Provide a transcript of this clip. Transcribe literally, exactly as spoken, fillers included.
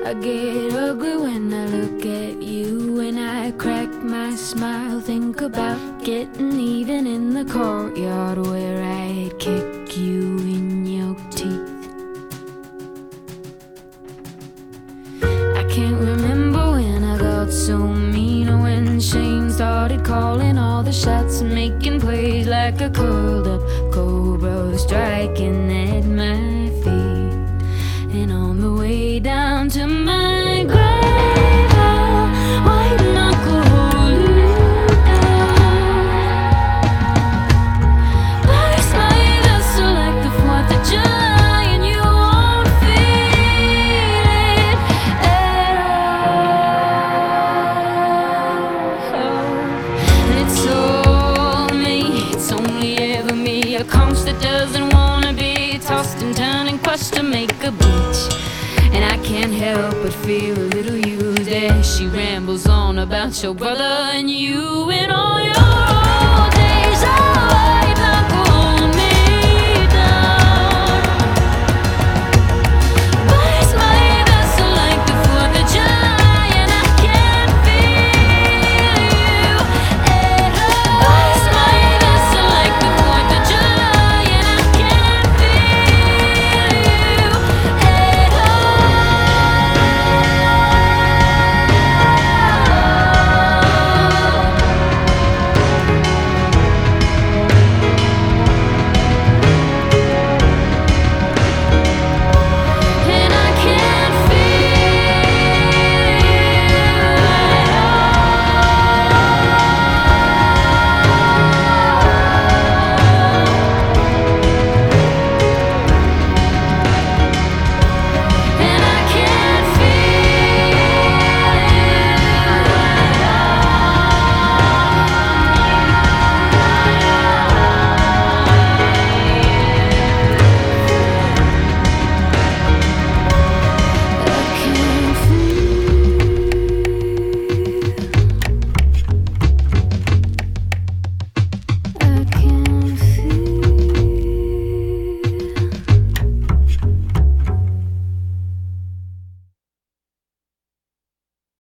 I get ugly when I look at you, and I crack my smile, think about getting even in the courtyard where I'd kick you in your teeth. I can't remember when I got so mean, or when Shane started calling all the shots and making plays like a curled up cobra striking at my feet. And on the way down to my grave, I'll white knuckle hold you down. Burst my vessel like the fourth of July, and you won't feel it at all. And it's all me, it's only ever me, a conch that doesn't wanna be tossed and turned and crushed to make a beach. And I can't help but feel a little used as she rambles on about your brother and you and all your